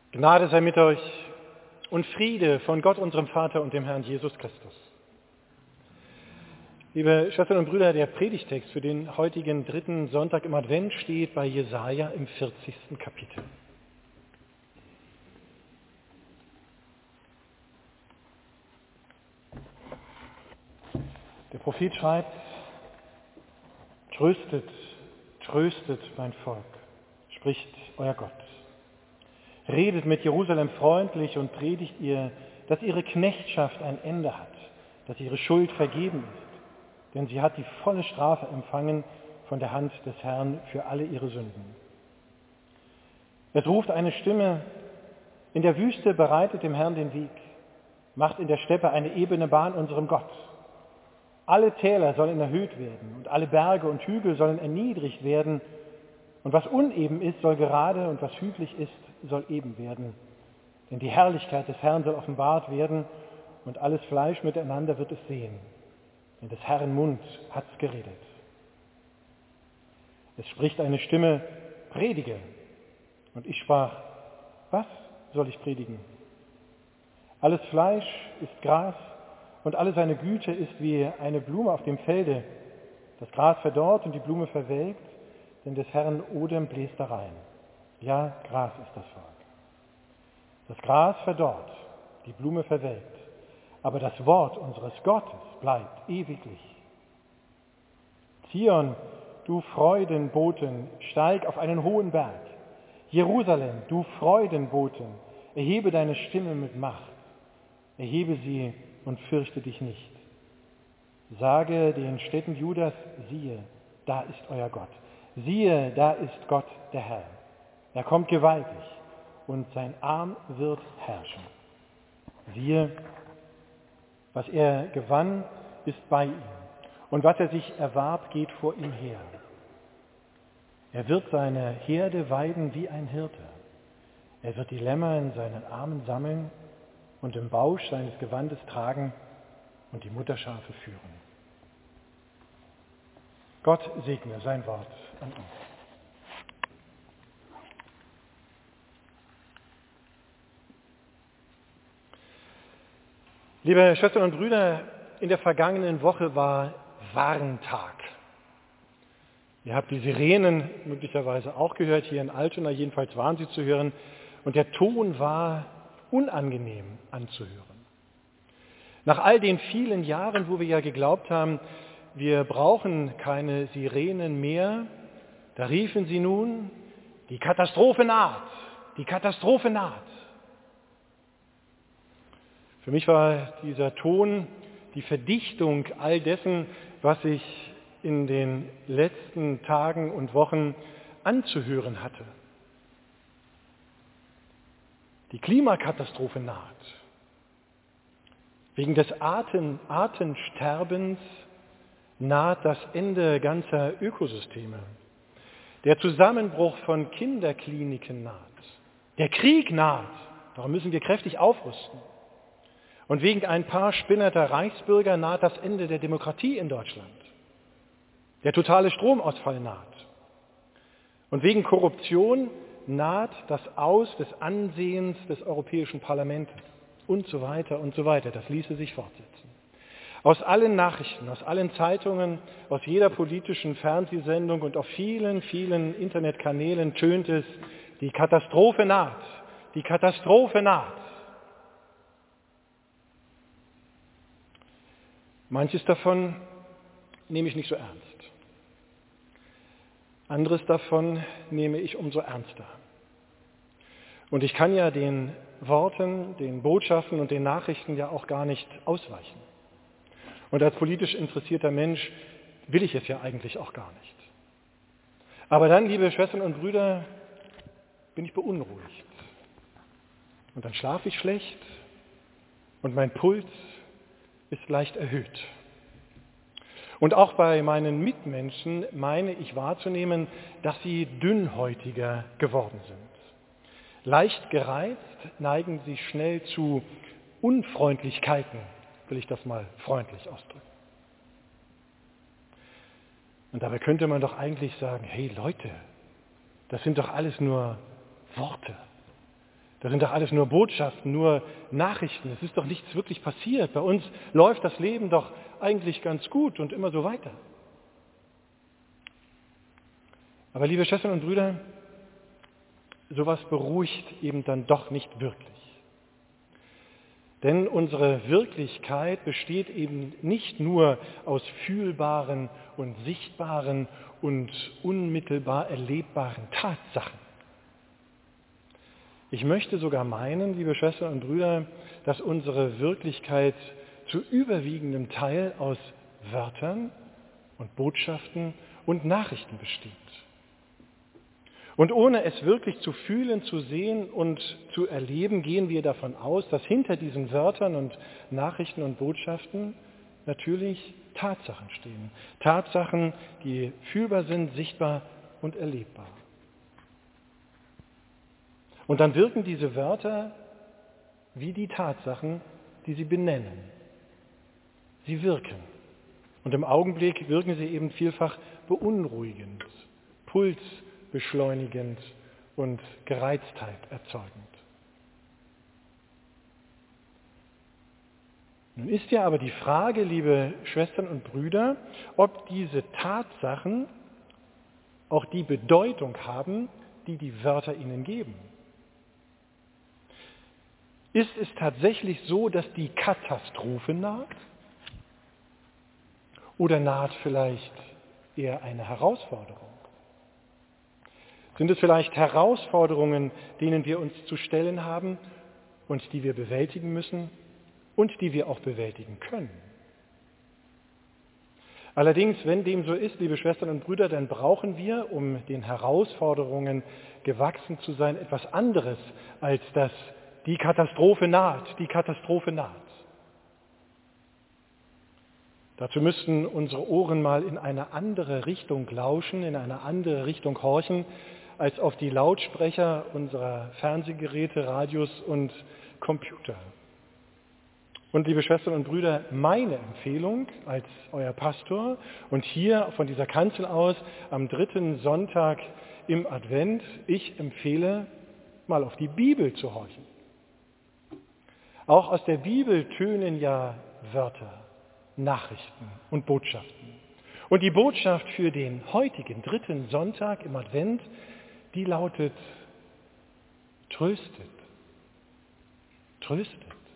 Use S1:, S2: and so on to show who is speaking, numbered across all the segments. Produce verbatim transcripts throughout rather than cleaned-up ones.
S1: Gnade sei mit euch und Friede von Gott, unserem Vater und dem Herrn Jesus Christus. Liebe Schwestern und Brüder, der Predigtext für den heutigen dritten Sonntag im Advent steht bei Jesaja im vierzigsten Kapitel. Der Prophet schreibt: Tröstet, tröstet mein Volk, spricht euer Gott. Redet mit Jerusalem freundlich und predigt ihr, dass ihre Knechtschaft ein Ende hat, dass ihre Schuld vergeben ist, denn sie hat die volle Strafe empfangen von der Hand des Herrn für alle ihre Sünden. Es ruft eine Stimme: In der Wüste bereitet dem Herrn den Weg, macht in der Steppe eine ebene Bahn unserem Gott. Alle Täler sollen erhöht werden und alle Berge und Hügel sollen erniedrigt werden, und was uneben ist, soll gerade, und was hügelig ist, soll eben werden. Denn die Herrlichkeit des Herrn soll offenbart werden, und alles Fleisch miteinander wird es sehen. Denn des Herrn Mund hat's geredet. Es spricht eine Stimme: Predige. Und ich sprach: Was soll ich predigen? Alles Fleisch ist Gras, und alle seine Güte ist wie eine Blume auf dem Felde. Das Gras verdorrt und die Blume verwelkt, denn des Herrn Odem bläst da rein. Ja, Gras ist das Volk. Das Gras verdorrt, die Blume verwelkt, aber das Wort unseres Gottes bleibt ewiglich. Zion, du Freudenboten, steig auf einen hohen Berg. Jerusalem, du Freudenboten, erhebe deine Stimme mit Macht. Erhebe sie und fürchte dich nicht. Sage den Städten Judas: Siehe, da ist euer Gott. Siehe, da ist Gott, der Herr. Er kommt gewaltig, und sein Arm wird herrschen. Siehe, was er gewann, ist bei ihm, und was er sich erwarb, geht vor ihm her. Er wird seine Herde weiden wie ein Hirte. Er wird die Lämmer in seinen Armen sammeln und im Bausch seines Gewandes tragen und die Mutterschafe führen. Gott segne sein Wort an uns. Liebe Schwestern und Brüder, in der vergangenen Woche war Warntag. Ihr habt die Sirenen möglicherweise auch gehört, hier in Altona, jedenfalls waren sie zu hören, und der Ton war unangenehm anzuhören. Nach all den vielen Jahren, wo wir ja geglaubt haben, wir brauchen keine Sirenen mehr, da riefen sie nun: Die Katastrophe naht, die Katastrophe naht. Für mich war dieser Ton die Verdichtung all dessen, was ich in den letzten Tagen und Wochen anzuhören hatte. Die Klimakatastrophe naht. Wegen des Arten, Artensterbens naht das Ende ganzer Ökosysteme. Der Zusammenbruch von Kinderkliniken naht. Der Krieg naht. Darum müssen wir kräftig aufrüsten. Und wegen ein paar spinnerter Reichsbürger naht das Ende der Demokratie in Deutschland. Der totale Stromausfall naht. Und wegen Korruption naht das Aus des Ansehens des Europäischen Parlaments und so weiter und so weiter. Das ließe sich fortsetzen. Aus allen Nachrichten, aus allen Zeitungen, aus jeder politischen Fernsehsendung und auf vielen, vielen Internetkanälen tönt es: Die Katastrophe naht, die Katastrophe naht. Manches davon nehme ich nicht so ernst. Anderes davon nehme ich umso ernster. Und ich kann ja den Worten, den Botschaften und den Nachrichten ja auch gar nicht ausweichen. Und als politisch interessierter Mensch will ich es ja eigentlich auch gar nicht. Aber dann, liebe Schwestern und Brüder, bin ich beunruhigt. Und dann schlafe ich schlecht und mein Puls ist leicht erhöht. Und auch bei meinen Mitmenschen meine ich wahrzunehmen, dass sie dünnhäutiger geworden sind. Leicht gereizt neigen sie schnell zu Unfreundlichkeiten, will ich das mal freundlich ausdrücken. Und dabei könnte man doch eigentlich sagen: Hey Leute, das sind doch alles nur Worte. Das sind doch alles nur Botschaften, nur Nachrichten. Es ist doch nichts wirklich passiert. Bei uns läuft das Leben doch eigentlich ganz gut und immer so weiter. Aber liebe Schwestern und Brüder, sowas beruhigt eben dann doch nicht wirklich. Denn unsere Wirklichkeit besteht eben nicht nur aus fühlbaren und sichtbaren und unmittelbar erlebbaren Tatsachen. Ich möchte sogar meinen, liebe Schwestern und Brüder, dass unsere Wirklichkeit zu überwiegendem Teil aus Wörtern und Botschaften und Nachrichten besteht. Und ohne es wirklich zu fühlen, zu sehen und zu erleben, gehen wir davon aus, dass hinter diesen Wörtern und Nachrichten und Botschaften natürlich Tatsachen stehen. Tatsachen, die fühlbar sind, sichtbar und erlebbar. Und dann wirken diese Wörter wie die Tatsachen, die sie benennen. Sie wirken. Und im Augenblick wirken sie eben vielfach beunruhigend, pulsbeschleunigend und Gereiztheit erzeugend. Nun ist ja aber die Frage, liebe Schwestern und Brüder, ob diese Tatsachen auch die Bedeutung haben, die die Wörter ihnen geben. Ist es tatsächlich so, dass die Katastrophe naht? Oder naht vielleicht eher eine Herausforderung? Sind es vielleicht Herausforderungen, denen wir uns zu stellen haben und die wir bewältigen müssen und die wir auch bewältigen können? Allerdings, wenn dem so ist, liebe Schwestern und Brüder, dann brauchen wir, um den Herausforderungen gewachsen zu sein, etwas anderes als das Die Katastrophe naht, die Katastrophe naht. Dazu müssten unsere Ohren mal in eine andere Richtung lauschen, in eine andere Richtung horchen, als auf die Lautsprecher unserer Fernsehgeräte, Radios und Computer. Und liebe Schwestern und Brüder, meine Empfehlung als euer Pastor und hier von dieser Kanzel aus am dritten Sonntag im Advent, ich empfehle, mal auf die Bibel zu horchen. Auch aus der Bibel tönen ja Wörter, Nachrichten und Botschaften. Und die Botschaft für den heutigen dritten Sonntag im Advent, die lautet: Tröstet, tröstet.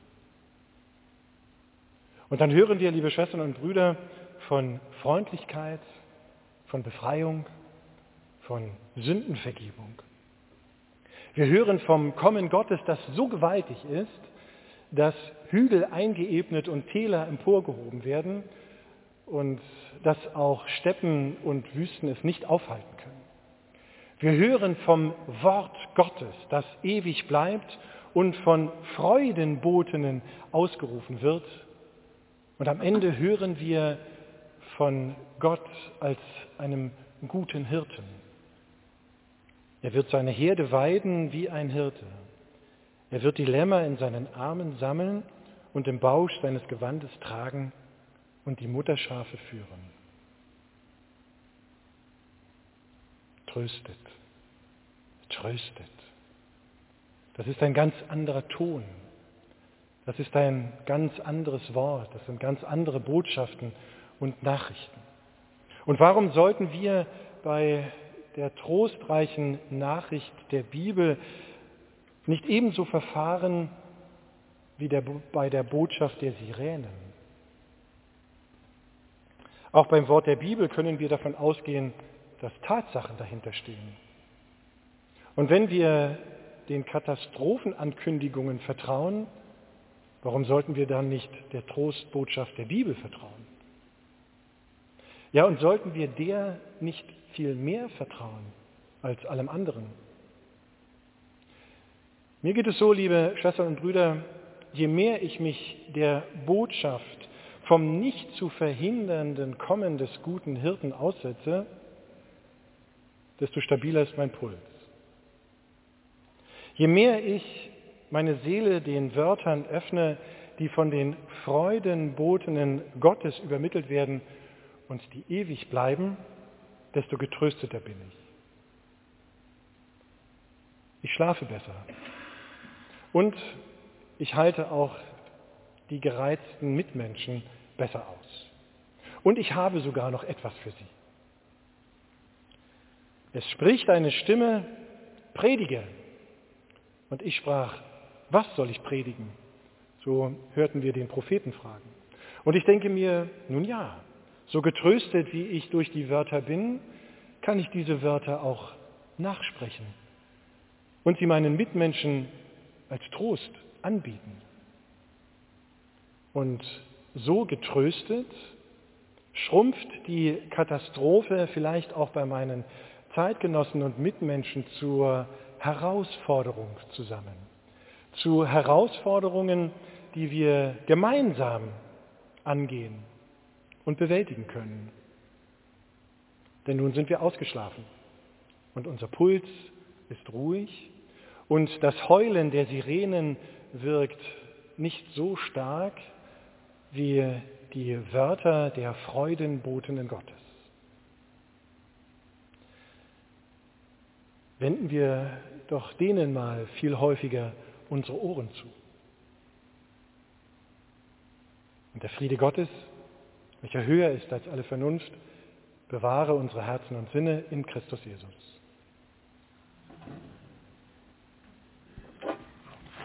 S1: Und dann hören wir, liebe Schwestern und Brüder, von Freundlichkeit, von Befreiung, von Sündenvergebung. Wir hören vom Kommen Gottes, das so gewaltig ist, dass Hügel eingeebnet und Täler emporgehoben werden und dass auch Steppen und Wüsten es nicht aufhalten können. Wir hören vom Wort Gottes, das ewig bleibt und von Freudenbotinnen ausgerufen wird. Und am Ende hören wir von Gott als einem guten Hirten. Er wird seine Herde weiden wie ein Hirte. Er wird die Lämmer in seinen Armen sammeln und im Bausch seines Gewandes tragen und die Mutterschafe führen. Tröstet, tröstet. Das ist ein ganz anderer Ton. Das ist ein ganz anderes Wort. Das sind ganz andere Botschaften und Nachrichten. Und warum sollten wir bei der trostreichen Nachricht der Bibel nicht ebenso verfahren wie der, bei der Botschaft der Sirenen? Auch beim Wort der Bibel können wir davon ausgehen, dass Tatsachen dahinter stehen. Und wenn wir den Katastrophenankündigungen vertrauen, warum sollten wir dann nicht der Trostbotschaft der Bibel vertrauen? Ja, und sollten wir der nicht viel mehr vertrauen als allem anderen? Mir geht es so, liebe Schwestern und Brüder, je mehr ich mich der Botschaft vom nicht zu verhindernden Kommen des guten Hirten aussetze, desto stabiler ist mein Puls. Je mehr ich meine Seele den Wörtern öffne, die von den Freudenbotinnen Gottes übermittelt werden und die ewig bleiben, desto getrösteter bin ich. Ich schlafe besser. Und ich halte auch die gereizten Mitmenschen besser aus. Und ich habe sogar noch etwas für sie. Es spricht eine Stimme, predige. Und ich sprach, was soll ich predigen? So hörten wir den Propheten fragen. Und ich denke mir, nun ja, so getröstet wie ich durch die Wörter bin, kann ich diese Wörter auch nachsprechen und sie meinen Mitmenschen als Trost anbieten. Und so getröstet schrumpft die Katastrophe vielleicht auch bei meinen Zeitgenossen und Mitmenschen zur Herausforderung zusammen. Zu Herausforderungen, die wir gemeinsam angehen und bewältigen können. Denn nun sind wir ausgeschlafen und unser Puls ist ruhig und das Heulen der Sirenen wirkt nicht so stark wie die Wörter der Freudenbotinnen Gottes. Wenden wir doch denen mal viel häufiger unsere Ohren zu. Und der Friede Gottes, welcher höher ist als alle Vernunft, bewahre unsere Herzen und Sinne in Christus Jesus.